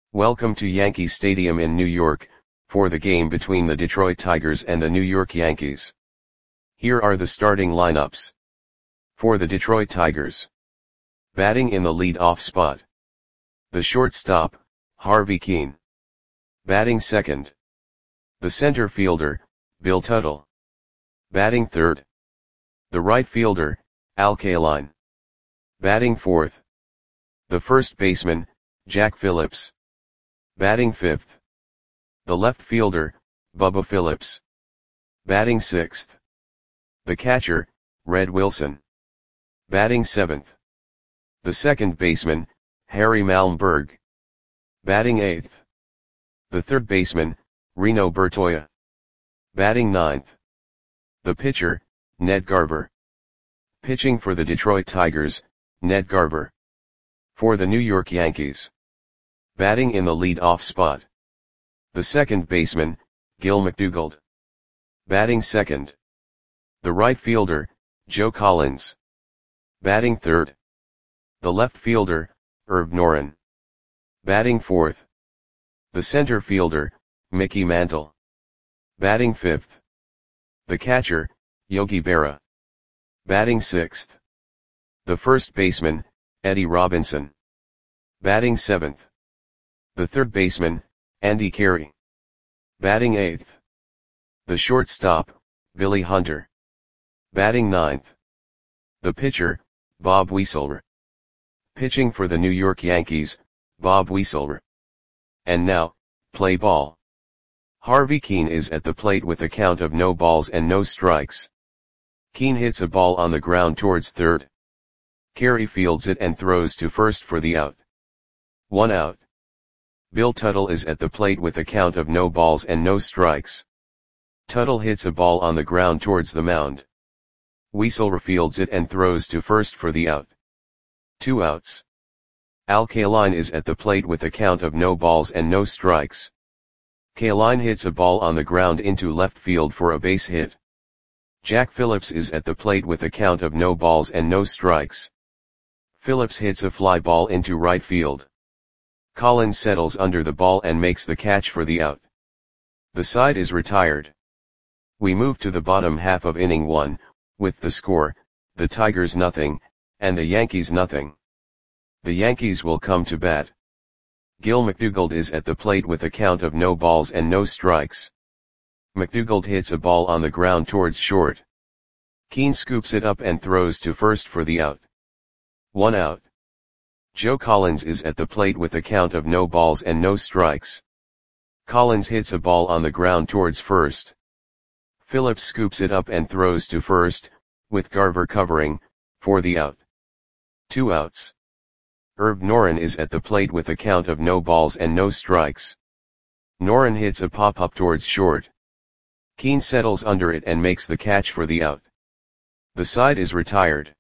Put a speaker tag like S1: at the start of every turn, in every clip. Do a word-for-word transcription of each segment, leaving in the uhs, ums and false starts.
S1: Welcome to Yankee Stadium in New York, for the game between the Detroit Tigers and the New York Yankees. Here are the starting lineups. For the Detroit Tigers. Batting in the lead-off spot. The shortstop, Harvey Kuenn. Batting second. The center fielder, Bill Tuttle. Batting third. The right fielder, Al Kaline. Batting fourth. The first baseman, Jack Phillips. Batting fifth. The left fielder, Bubba Phillips. Batting sixth. The catcher, Red Wilson. Batting seventh. The second baseman, Harry Malmberg. Batting eighth. The third baseman, Reno Bertoia. Batting ninth. The pitcher, Ned Garver. Pitching for the Detroit Tigers, Ned Garver. For the New York Yankees. Batting in the lead-off spot. The second baseman, Gil McDougald. Batting second. The right fielder, Joe Collins. Batting third. The left fielder, Herb Noren. Batting fourth. The center fielder, Mickey Mantle. Batting fifth. The catcher, Yogi Berra. Batting sixth. The first baseman, Eddie Robinson. Batting seventh. The third baseman, Andy Carey. Batting eighth. The shortstop, Billy Hunter. Batting ninth. The pitcher, Bob Wieselr. Pitching for the New York Yankees, Bob Wieselr. And now, play ball. Harvey Kuenn is at the plate with a count of no balls and no strikes. Kuenn hits a ball on the ground towards third. Carey fields it and throws to first for the out. One out. Bill Tuttle is at the plate with a count of no balls and no strikes. Tuttle hits a ball on the ground towards the mound. Wieselr fields it and throws to first for the out. Two outs. Al Kaline is at the plate with a count of no balls and no strikes. Kaline hits a ball on the ground into left field for a base hit. Jack Phillips is at the plate with a count of no balls and no strikes. Phillips hits a fly ball into right field. Collins settles under the ball and makes the catch for the out. The side is retired. We move to the bottom half of inning one, with the score, the Tigers nothing, and the Yankees nothing. The Yankees will come to bat. Gil McDougald is at the plate with a count of no balls and no strikes. McDougald hits a ball on the ground towards short. Kuenn scoops it up and throws to first for the out. One out. Joe Collins is at the plate with a count of no balls and no strikes. Collins hits a ball on the ground towards first. Phillips scoops it up and throws to first, with Garver covering, for the out. Two outs. Herb Noren is at the plate with a count of no balls and no strikes. Noren hits a pop-up towards short. Kuenn settles under it and makes the catch for the out. The side is retired.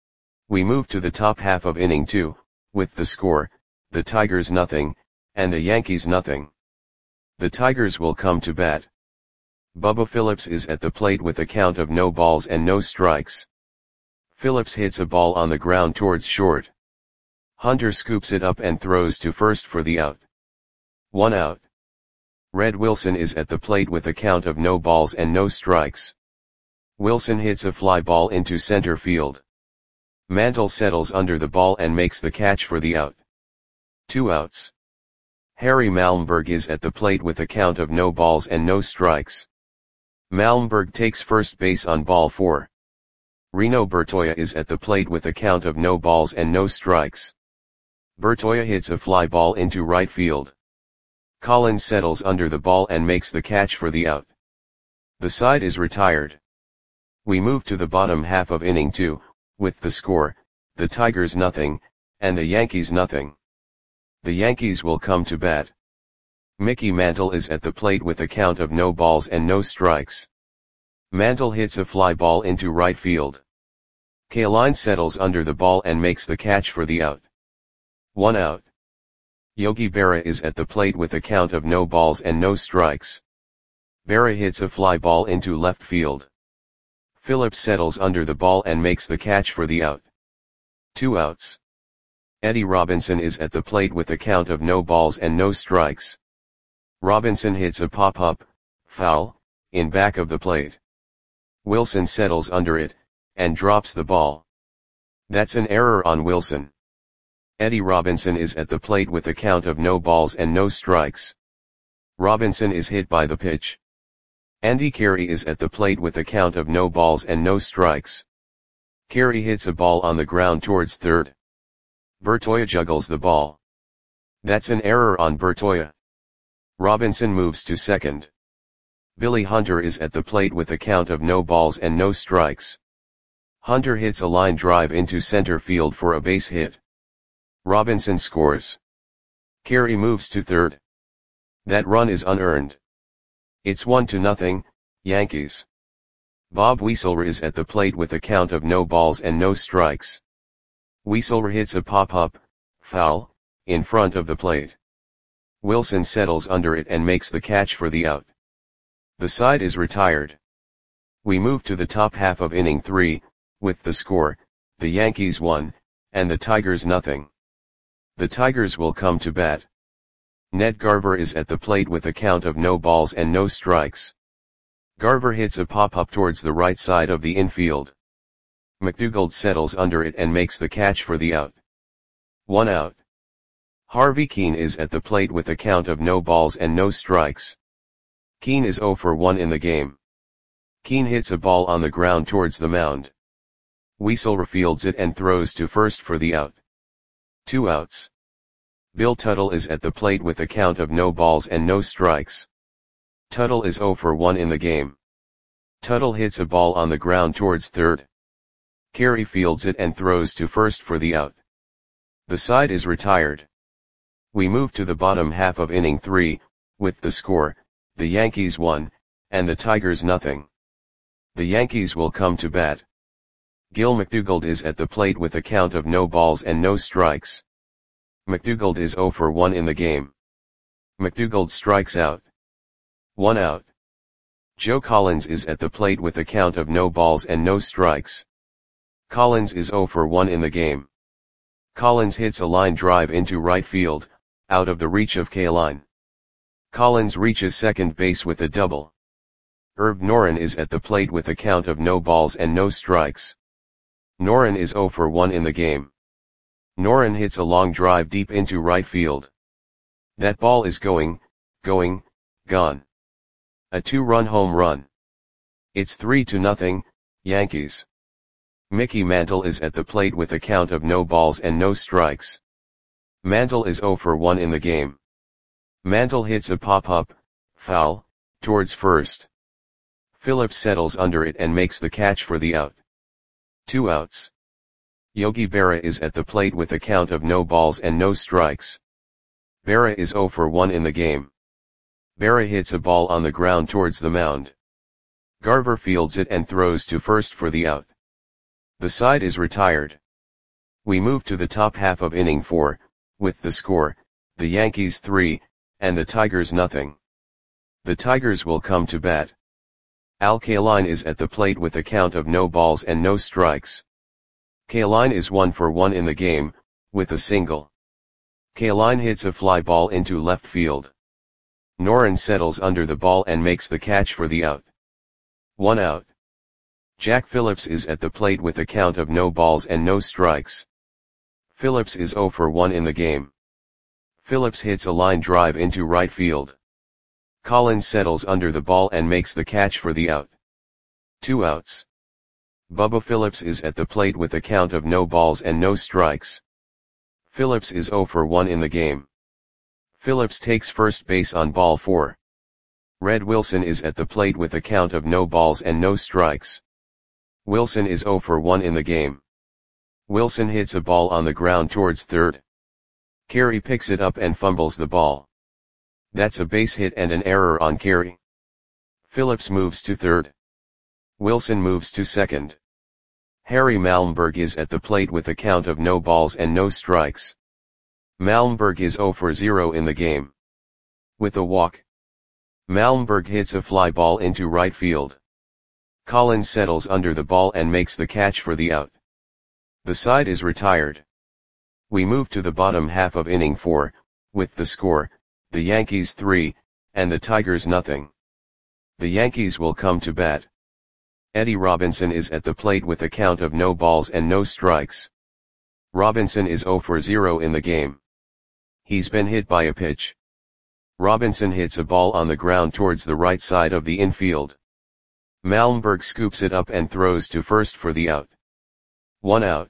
S1: We move to the top half of inning two, with the score, the Tigers nothing, and the Yankees nothing. The Tigers will come to bat. Bubba Phillips is at the plate with a count of no balls and no strikes. Phillips hits a ball on the ground towards short. Hunter scoops it up and throws to first for the out. One out. Red Wilson is at the plate with a count of no balls and no strikes. Wilson hits a fly ball into center field. Mantle settles under the ball and makes the catch for the out. Two outs. Harry Malmberg is at the plate with a count of no balls and no strikes. Malmberg takes first base on ball four. Reno Bertoia is at the plate with a count of no balls and no strikes. Bertoia hits a fly ball into right field. Collins settles under the ball and makes the catch for the out. The side is retired. We move to the bottom half of inning two, with the score, the Tigers nothing, and the Yankees nothing. The Yankees will come to bat. Mickey Mantle is at the plate with a count of no balls and no strikes. Mantle hits a fly ball into right field. Kaline settles under the ball and makes the catch for the out. One out. Yogi Berra is at the plate with a count of no balls and no strikes. Berra hits a fly ball into left field. Phillips settles under the ball and makes the catch for the out. Two outs. Eddie Robinson is at the plate with a count of no balls and no strikes. Robinson hits a pop-up, foul, in back of the plate. Wilson settles under it, and drops the ball. That's an error on Wilson. Eddie Robinson is at the plate with a count of no balls and no strikes. Robinson is hit by the pitch. Andy Carey is at the plate with a count of no balls and no strikes. Carey hits a ball on the ground towards third. Bertoia juggles the ball. That's an error on Bertoia. Robinson moves to second. Billy Hunter is at the plate with a count of no balls and no strikes. Hunter hits a line drive into center field for a base hit. Robinson scores. Carey moves to third. That run is unearned. It's one to nothing, Yankees. Bob Wieselr is at the plate with a count of no balls and no strikes. Wieselr hits a pop-up, foul, in front of the plate. Wilson settles under it and makes the catch for the out. The side is retired. We move to the top half of inning three, with the score, the Yankees one, and the Tigers nothing. The Tigers will come to bat. Ned Garver is at the plate with a count of no balls and no strikes. Garver hits a pop-up towards the right side of the infield. McDougald settles under it and makes the catch for the out. One out. Harvey Keene is at the plate with a count of no balls and no strikes. Keene is oh for one in the game. Keene hits a ball on the ground towards the mound. Wieselr fields it and throws to first for the out. Two outs. Bill Tuttle is at the plate with a count of no balls and no strikes. Tuttle is oh for one in the game. Tuttle hits a ball on the ground towards third. Carey fields it and throws to first for the out. The side is retired. We move to the bottom half of inning three, with the score, the Yankees one, and the Tigers nothing. The Yankees will come to bat. Gil McDougald is at the plate with a count of no balls and no strikes. McDougald is oh for one in the game. McDougald strikes out. One out. Joe Collins is at the plate with a count of no balls and no strikes. Collins is oh for one in the game. Collins hits a line drive into right field, out of the reach of Kaline. Collins reaches second base with a double. Herb Noren is at the plate with a count of no balls and no strikes. Noren is oh for one in the game. Noren hits a long drive deep into right field. That ball is going, going, gone. A two-run home run. It's three to nothing, Yankees. Mickey Mantle is at the plate with a count of no balls and no strikes. Mantle is oh for one in the game. Mantle hits a pop-up, foul, towards first. Phillips settles under it and makes the catch for the out. Two outs. Yogi Berra is at the plate with a count of no balls and no strikes. Berra is oh for one in the game. Berra hits a ball on the ground towards the mound. Garver fields it and throws to first for the out. The side is retired. We move to the top half of inning four, with the score, the Yankees three, and the Tigers nothing. The Tigers will come to bat. Al Kaline is at the plate with a count of no balls and no strikes. Kaline is one for one in the game, with a single. Kaline hits a fly ball into left field. Noren settles under the ball and makes the catch for the out. One out. Jack Phillips is at the plate with a count of no balls and no strikes. Phillips is oh for one in the game. Phillips hits a line drive into right field. Collins settles under the ball and makes the catch for the out. Two outs. Bubba Phillips is at the plate with a count of no balls and no strikes. Phillips is oh for one in the game. Phillips takes first base on ball four. Red Wilson is at the plate with a count of no balls and no strikes. Wilson is oh for one in the game. Wilson hits a ball on the ground towards third. Carey picks it up and fumbles the ball. That's a base hit and an error on Carey. Phillips moves to third. Wilson moves to second. Harry Malmberg is at the plate with a count of no balls and no strikes. Malmberg is oh for zero in the game. With a walk. Malmberg hits a fly ball into right field. Collins settles under the ball and makes the catch for the out. The side is retired. We move to the bottom half of inning four, with the score, the Yankees three, and the Tigers nothing. The Yankees will come to bat. Eddie Robinson is at the plate with a count of no balls and no strikes. Robinson is zero for zero in the game. He's been hit by a pitch. Robinson hits a ball on the ground towards the right side of the infield. Malmberg scoops it up and throws to first for the out. One out.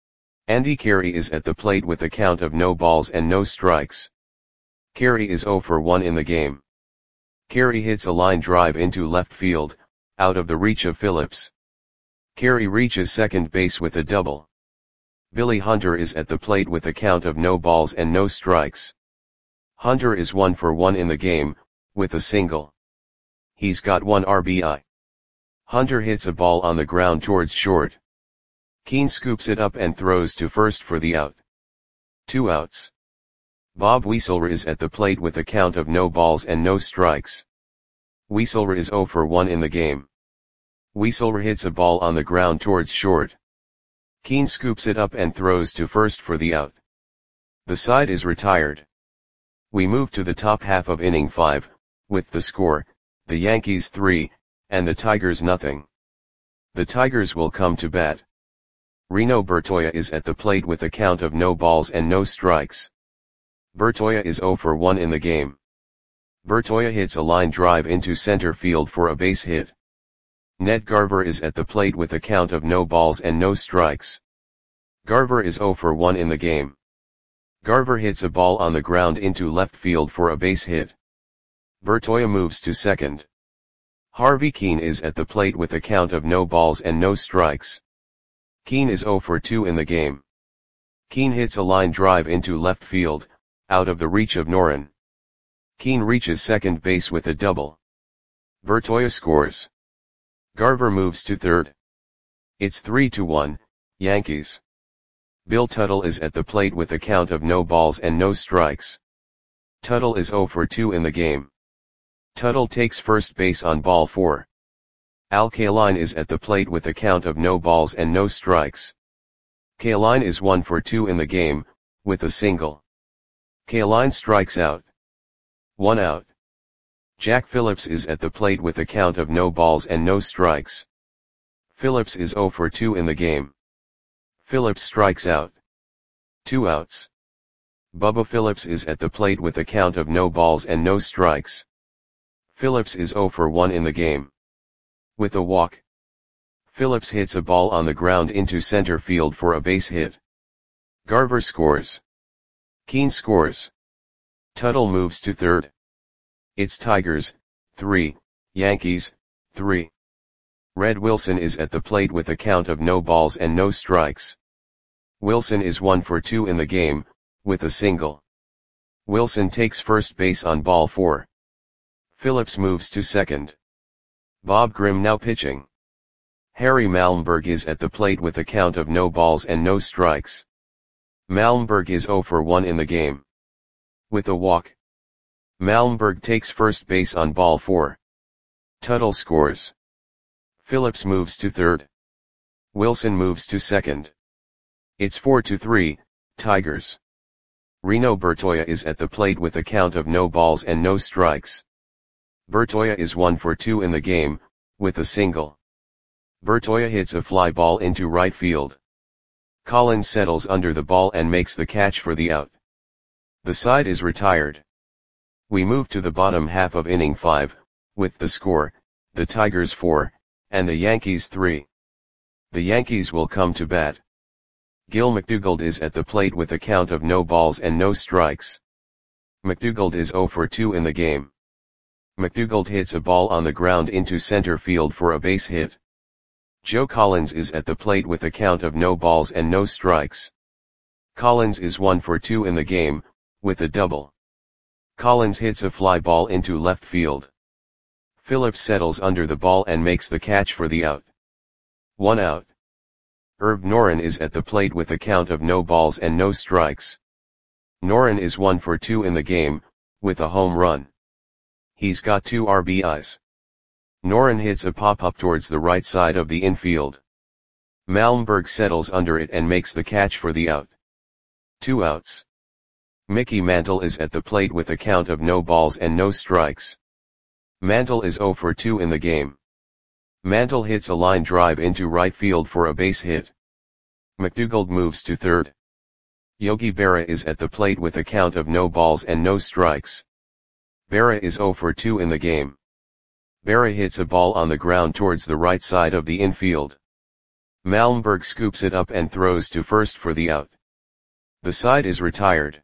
S1: Andy Carey is at the plate with a count of no balls and no strikes. Carey is zero for one in the game. Carey hits a line drive into left field, out of the reach of Phillips. Carey reaches second base with a double. Billy Hunter is at the plate with a count of no balls and no strikes. Hunter is one for one in the game, with a single. He's got one R B I. Hunter hits a ball on the ground towards short. Keane scoops it up and throws to first for the out. Two outs. Bob Wieselr is at the plate with a count of no balls and no strikes. Wieselr is zero for one in the game. Wieselr hits a ball on the ground towards short. Keane scoops it up and throws to first for the out. The side is retired. We move to the top half of inning five, with the score, the Yankees three, and the Tigers nothing. The Tigers will come to bat. Reno Bertoia is at the plate with a count of no balls and no strikes. Bertoia is zero for one in the game. Bertoia hits a line drive into center field for a base hit. Ned Garver is at the plate with a count of no balls and no strikes. Garver is zero for one in the game. Garver hits a ball on the ground into left field for a base hit. Bertoia moves to second. Harvey Keane is at the plate with a count of no balls and no strikes. Keane is zero for two in the game. Keane hits a line drive into left field, out of the reach of Noren. Keane reaches second base with a double. Bertoia scores. Garver moves to third. It's three to one, Yankees. Bill Tuttle is at the plate with a count of no balls and no strikes. Tuttle is zero for two in the game. Tuttle takes first base on ball four. Al Kaline is at the plate with a count of no balls and no strikes. Kaline is one for two in the game, with a single. Kaline strikes out. One out. Jack Phillips is at the plate with a count of no balls and no strikes. Phillips is zero for two in the game. Phillips strikes out. Two outs. Bubba Phillips is at the plate with a count of no balls and no strikes. Phillips is zero for one in the game. With a walk. Phillips hits a ball on the ground into center field for a base hit. Garver scores. Keane scores. Tuttle moves to third. It's Tigers, three, Yankees, three. Red Wilson is at the plate with a count of no balls and no strikes. Wilson is one for two in the game, with a single. Wilson takes first base on ball four. Phillips moves to second. Bob Grimm now pitching. Harry Malmberg is at the plate with a count of no balls and no strikes. Malmberg is zero for one in the game. With a walk. Malmberg takes first base on ball four. Tuttle scores. Phillips moves to third. Wilson moves to second. It's four to three, Tigers. Reno Bertoia is at the plate with a count of no balls and no strikes. Bertoia is one for two in the game, with a single. Bertoia hits a fly ball into right field. Collins settles under the ball and makes the catch for the out. The side is retired. We move to the bottom half of inning five, with the score, the Tigers four, and the Yankees three. The Yankees will come to bat. Gil McDougald is at the plate with a count of no balls and no strikes. McDougald is zero for two in the game. McDougald hits a ball on the ground into center field for a base hit. Joe Collins is at the plate with a count of no balls and no strikes. Collins is one for two in the game, with a double. Collins hits a fly ball into left field. Phillips settles under the ball and makes the catch for the out. One out. Herb Noren is at the plate with a count of no balls and no strikes. Noren is one for two in the game, with a home run. He's got two R B Is. Noren hits a pop-up towards the right side of the infield. Malmberg settles under it and makes the catch for the out. Two outs. Mickey Mantle is at the plate with a count of no balls and no strikes. Mantle is oh for two in the game. Mantle hits a line drive into right field for a base hit. McDougald moves to third. Yogi Berra is at the plate with a count of no balls and no strikes. Berra is oh for two in the game. Berra hits a ball on the ground towards the right side of the infield. Malmberg scoops it up and throws to first for the out. The side is retired.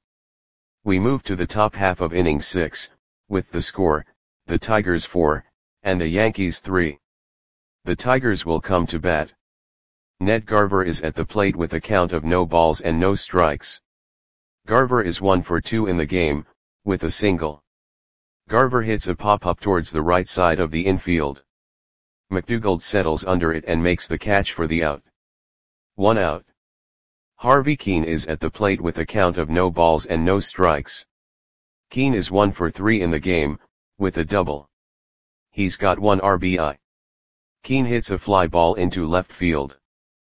S1: We move to the top half of inning six, with the score, the Tigers four, and the Yankees three. The Tigers will come to bat. Ned Garver is at the plate with a count of no balls and no strikes. Garver is one for two in the game, with a single. Garver hits a pop-up towards the right side of the infield. McDougald settles under it and makes the catch for the out. One out. Harvey Keene is at the plate with a count of no balls and no strikes. Keene is one for three in the game, with a double. He's got one R B I. Keene hits a fly ball into left field.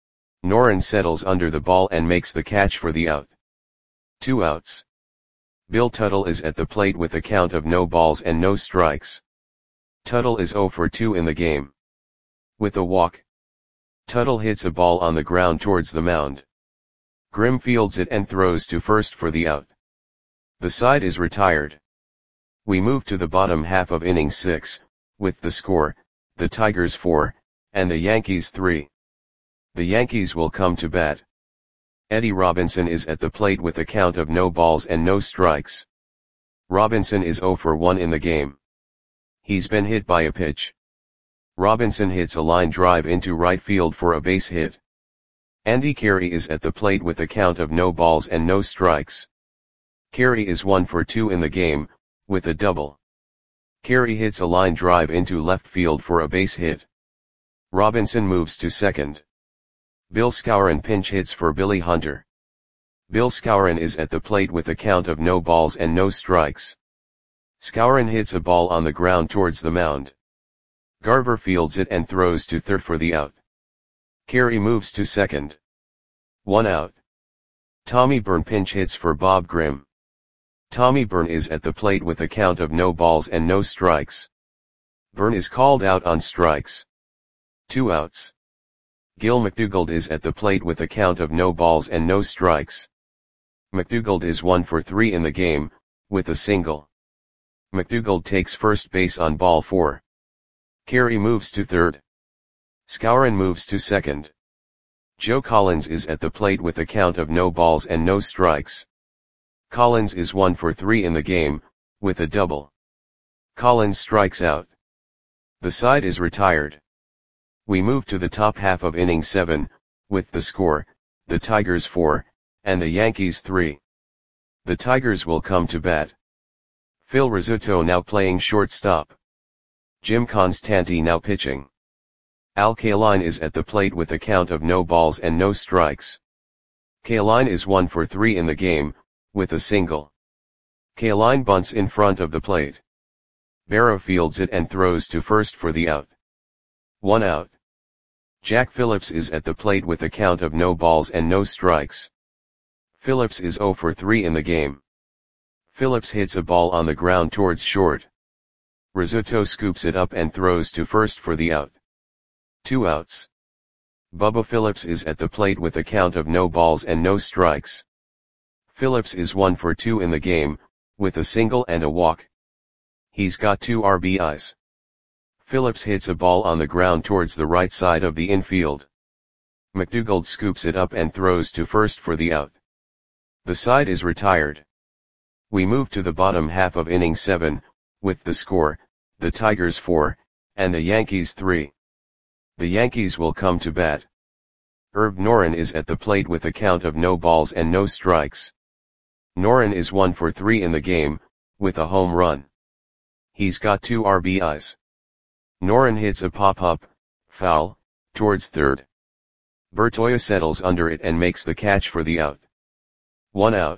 S1: Noren settles under the ball and makes the catch for the out. Two outs. Bill Tuttle is at the plate with a count of no balls and no strikes. Tuttle is oh for two in the game. With a walk. Tuttle hits a ball on the ground towards the mound. Grimm fields it and throws to first for the out. The side is retired. We move to the bottom half of inning six, with the score, the Tigers four, and the Yankees three. The Yankees will come to bat. Eddie Robinson is at the plate with a count of no balls and no strikes. Robinson is oh for one in the game. He's been hit by a pitch. Robinson hits a line drive into right field for a base hit. Andy Carey is at the plate with a count of no balls and no strikes. Carey is one for two in the game, with a double. Carey hits a line drive into left field for a base hit. Robinson moves to second. Bill Skowron pinch hits for Billy Hunter. Bill Skowron is at the plate with a count of no balls and no strikes. Skowron hits a ball on the ground towards the mound. Garver fields it and throws to third for the out. Carey moves to second. One out. Tommy Byrne pinch hits for Bob Grimm. Tommy Byrne is at the plate with a count of no balls and no strikes. Byrne is called out on strikes. Two outs. Gil McDougald is at the plate with a count of no balls and no strikes. McDougald is one for three in the game, with a single. McDougald takes first base on ball four. Carey moves to third. Skowron moves to second. Joe Collins is at the plate with a count of no balls and no strikes. Collins is one for three in the game, with a double. Collins strikes out. The side is retired. We move to the top half of inning seven, with the score, the Tigers four, and the Yankees three. The Tigers will come to bat. Phil Rizzuto now playing shortstop. Jim Constanti now pitching. Al Kaline is at the plate with a count of no balls and no strikes. Kaline is one for three in the game, with a single. Kaline bunts in front of the plate. Berra fields it and throws to first for the out. One out. Jack Phillips is at the plate with a count of no balls and no strikes. Phillips is oh for three in the game. Phillips hits a ball on the ground towards short. Rizzuto scoops it up and throws to first for the out. Two outs. Bubba Phillips is at the plate with a count of no balls and no strikes. Phillips is one for two in the game, with a single and a walk. He's got two R B Is. Phillips hits a ball on the ground towards the right side of the infield. McDougald scoops it up and throws to first for the out. The side is retired. We move to the bottom half of inning seven, with the score, the Tigers four, and the Yankees three. The Yankees will come to bat. Herb Noren is at the plate with a count of no balls and no strikes. Noren is one for three in the game, with a home run. He's got two R B Is. Noren hits a pop-up, foul, towards third. Bertoia settles under it and makes the catch for the out. One out.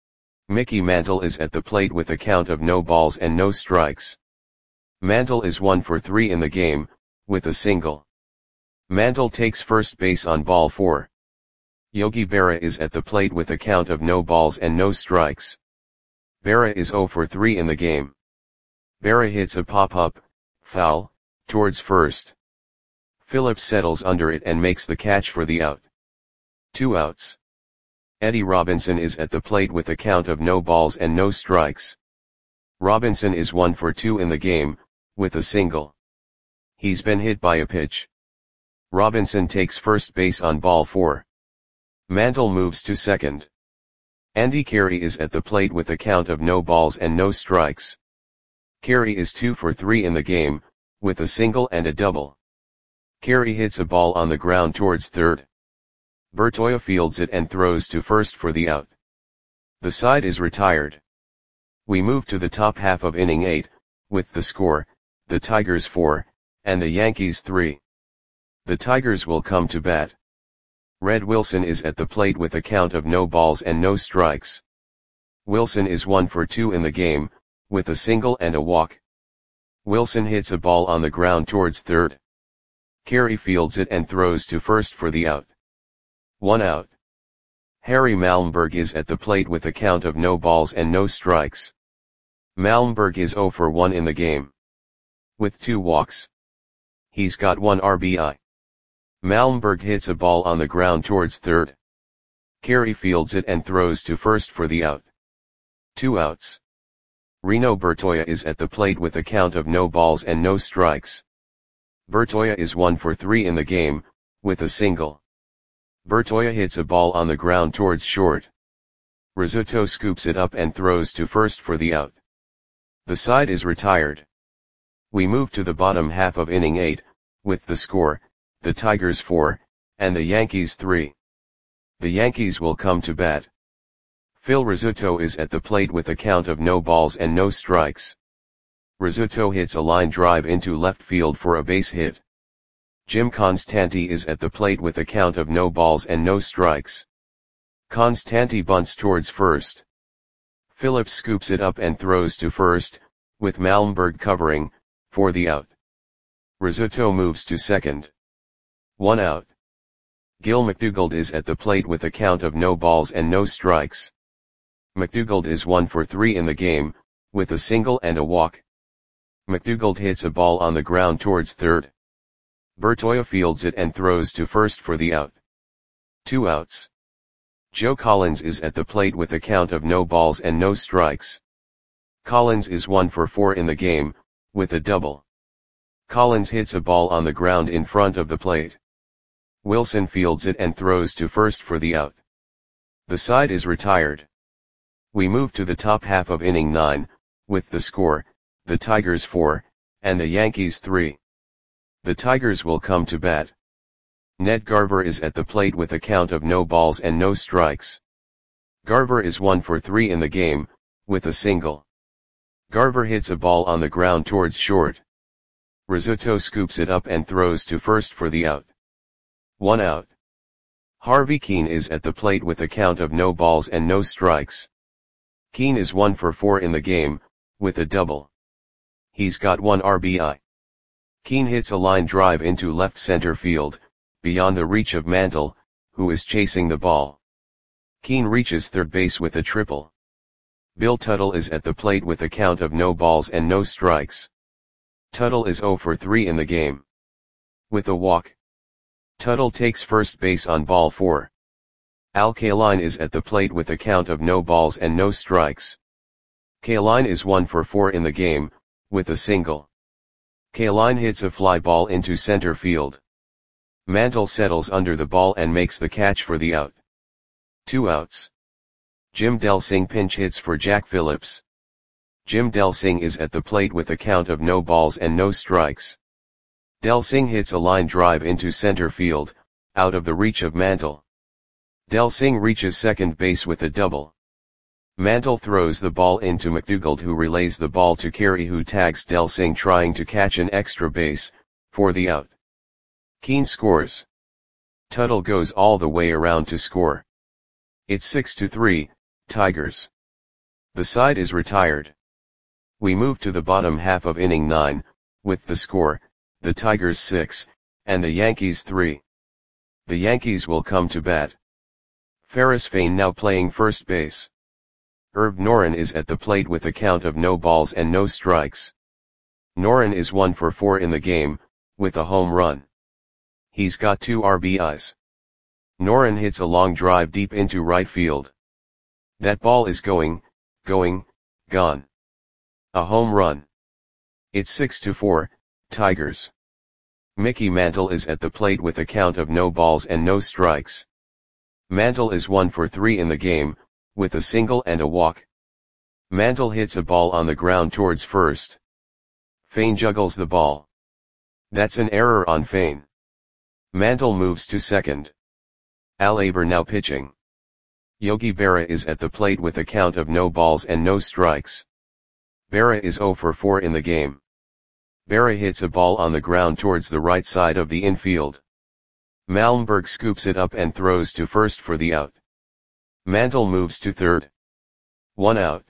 S1: Mickey Mantle is at the plate with a count of no balls and no strikes. Mantle is one for three in the game, with a single. Mantle takes first base on ball four. Yogi Berra is at the plate with a count of no balls and no strikes. Berra is zero for three in the game. Berra hits a pop-up, foul, towards first. Phillips settles under it and makes the catch for the out. Two outs. Eddie Robinson is at the plate with a count of no balls and no strikes. Robinson is one for two in the game, with a single. He's been hit by a pitch. Robinson takes first base on ball four. Mantle moves to second. Andy Carey is at the plate with a count of no balls and no strikes. Carey is two for three in the game, with a single and a double. Carey hits a ball on the ground towards third. Bertoia fields it and throws to first for the out. The side is retired. We move to the top half of inning eight, with the score, the Tigers four, and the Yankees three. The Tigers will come to bat. Red Wilson is at the plate with a count of no balls and no strikes. Wilson is one for two in the game, with a single and a walk. Wilson hits a ball on the ground towards third. Carey fields it and throws to first for the out. One out. Harry Malmberg is at the plate with a count of no balls and no strikes. Malmberg is zero for one in the game, with two walks. He's got one R B I. Malmberg hits a ball on the ground towards third. Carey fields it and throws to first for the out. Two outs. Reno Bertoia is at the plate with a count of no balls and no strikes. Bertoia is one for three in the game, with a single. Bertoia hits a ball on the ground towards short. Rizzuto scoops it up and throws to first for the out. The side is retired. We move to the bottom half of inning eight, with the score, the Tigers four, and the Yankees three. The Yankees will come to bat. Phil Rizzuto is at the plate with a count of no balls and no strikes. Rizzuto hits a line drive into left field for a base hit. Jim Constanti is at the plate with a count of no balls and no strikes. Constanti bunts towards first. Phillips scoops it up and throws to first, with Malmberg covering, for the out. Rizzuto moves to second. One out. Gil McDougald is at the plate with a count of no balls and no strikes. McDougald is one for three in the game, with a single and a walk. McDougald hits a ball on the ground towards third. Bertoia fields it and throws to first for the out. Two outs. Joe Collins is at the plate with a count of no balls and no strikes. Collins is one for four in the game, with a double. Collins hits a ball on the ground in front of the plate. Wilson fields it and throws to first for the out. The side is retired. We move to the top half of inning nine, with the score, the Tigers four, and the Yankees three. The Tigers will come to bat. Ned Garver is at the plate with a count of no balls and no strikes. Garver is one for three in the game, with a single. Garver hits a ball on the ground towards short. Rizzuto scoops it up and throws to first for the out. One out. Harvey Keene is at the plate with a count of no balls and no strikes. Keene is one for four in the game, with a double. He's got one R B I. Keene hits a line drive into left center field, beyond the reach of Mantle, who is chasing the ball. Keene reaches third base with a triple. Bill Tuttle is at the plate with a count of no balls and no strikes. Tuttle is zero for three in the game, with a walk. Tuttle takes first base on ball four. Al Kaline is at the plate with a count of no balls and no strikes. Kaline is one for four in the game, with a single. Kaline hits a fly ball into center field. Mantle settles under the ball and makes the catch for the out. Two outs. Jim Delsing pinch hits for Jack Phillips. Jim Delsing is at the plate with a count of no balls and no strikes. Delsing hits a line drive into center field, out of the reach of Mantle. Delsing reaches second base with a double. Mantle throws the ball into McDougald, who relays the ball to Carey, who tags Delsing trying to catch an extra base, for the out. Keene scores. Tuttle goes all the way around to score. It's six to three, Tigers. The side is retired. We move to the bottom half of inning nine, with the score, the Tigers six, and the Yankees three. The Yankees will come to bat. Ferris Fain now playing first base. Herb Noren is at the plate with a count of no balls and no strikes. Noren is one for four in the game, with a home run. He's got two R B Is. Noren hits a long drive deep into right field. That ball is going, going, gone. A home run. It's six to four, Tigers. Mickey Mantle is at the plate with a count of no balls and no strikes. Mantle is one for three in the game, with a single and a walk. Mantle hits a ball on the ground towards first. Fain juggles the ball. That's an error on Fain. Mantle moves to second. Al Aber now pitching. Yogi Berra is at the plate with a count of no balls and no strikes. Berra is zero for four in the game. Berra hits a ball on the ground towards the right side of the infield. Malmberg scoops it up and throws to first for the out. Mantle moves to third. One out.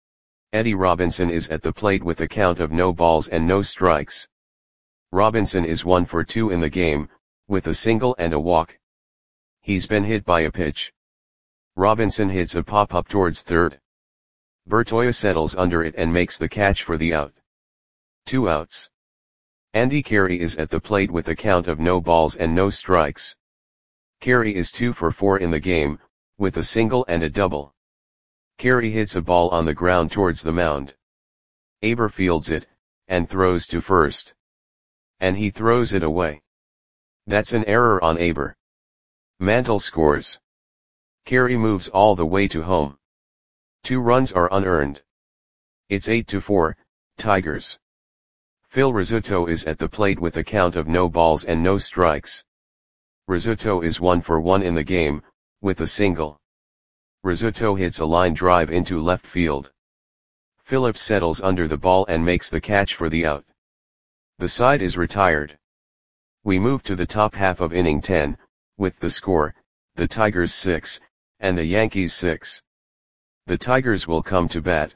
S1: Eddie Robinson is at the plate with a count of no balls and no strikes. Robinson is one for two in the game, with a single and a walk. He's been hit by a pitch. Robinson hits a pop-up towards third. Bertoia settles under it and makes the catch for the out. Two outs. Andy Carey is at the plate with a count of no balls and no strikes. Carey is two for four in the game, with a single and a double. Carey hits a ball on the ground towards the mound. Aber fields it, and throws to first. And he throws it away. That's an error on Aber. Mantle scores. Carey moves all the way to home. Two runs are unearned. It's eight to four, Tigers. Phil Rizzuto is at the plate with a count of no balls and no strikes. Rizzuto is one for one in the game, with a single. Rizzuto hits a line drive into left field. Phillips settles under the ball and makes the catch for the out. The side is retired. We move to the top half of inning ten, with the score, the Tigers six, and the Yankees six. The Tigers will come to bat.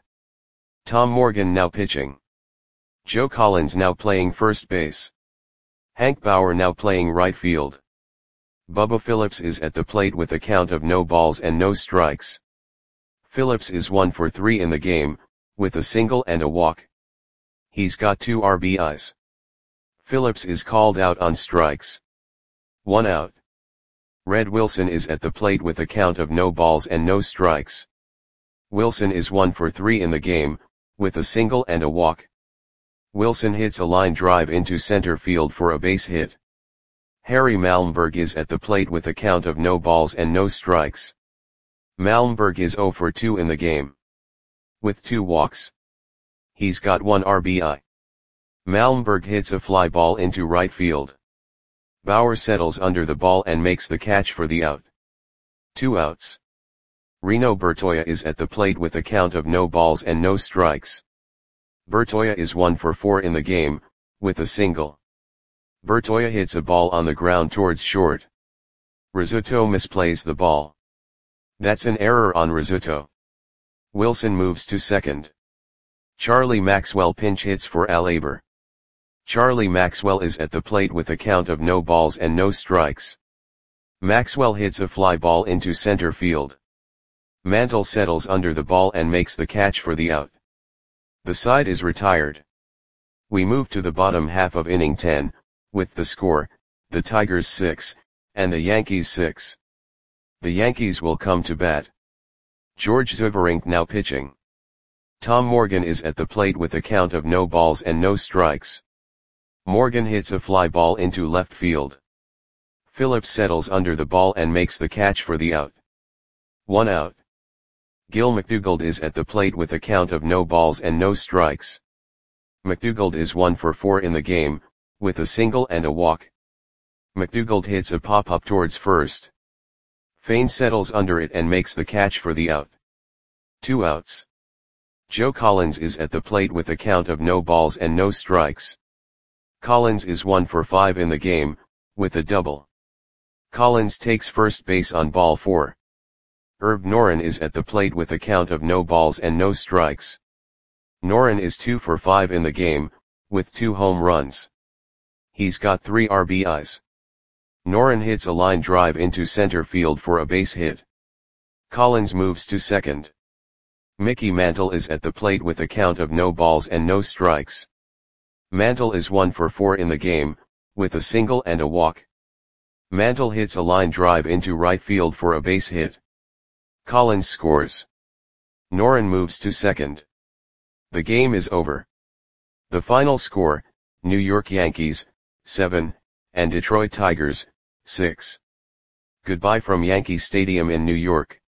S1: Tom Morgan now pitching. Joe Collins now playing first base. Hank Bauer now playing right field. Bubba Phillips is at the plate with a count of no balls and no strikes. Phillips is one for three in the game, with a single and a walk. He's got two R B Is. Phillips is called out on strikes. One out. Red Wilson is at the plate with a count of no balls and no strikes. Wilson is one for three in the game, with a single and a walk. Wilson hits a line drive into center field for a base hit. Harry Malmberg is at the plate with a count of no balls and no strikes. Malmberg is zero for two in the game. With two walks. He's got one R B I. Malmberg hits a fly ball into right field. Bauer settles under the ball and makes the catch for the out. Two outs. Reno Bertoia is at the plate with a count of no balls and no strikes. Bertoia is one for four in the game, with a single. Bertoia hits a ball on the ground towards short. Rizzuto misplays the ball. That's an error on Rizzuto. Wilson moves to second. Charlie Maxwell pinch hits for Al Aber. Charlie Maxwell is at the plate with a count of no balls and no strikes. Maxwell hits a fly ball into center field. Mantle settles under the ball and makes the catch for the out. The side is retired. We move to the bottom half of inning ten, with the score, the Tigers six, and the Yankees six. The Yankees will come to bat. George Zuberink now pitching. Tom Morgan is at the plate with a count of no balls and no strikes. Morgan hits a fly ball into left field. Phillips settles under the ball and makes the catch for the out. One out. Gil McDougald is at the plate with a count of no balls and no strikes. McDougald is one for four in the game, with a single and a walk. McDougald hits a pop-up towards first. Fain settles under it and makes the catch for the out. Two outs. Joe Collins is at the plate with a count of no balls and no strikes. Collins is one for five in the game, with a double. Collins takes first base on ball four. Herb Noren is at the plate with a count of no balls and no strikes. Noren is two for five in the game, with two home runs. He's got three R B Is. Noren hits a line drive into center field for a base hit. Collins moves to second. Mickey Mantle is at the plate with a count of no balls and no strikes. Mantle is one for four in the game, with a single and a walk. Mantle hits a line drive into right field for a base hit. Collins scores. Noren moves to second. The game is over. The final score, New York Yankees, seven, and Detroit Tigers, six. Goodbye from Yankee Stadium in New York.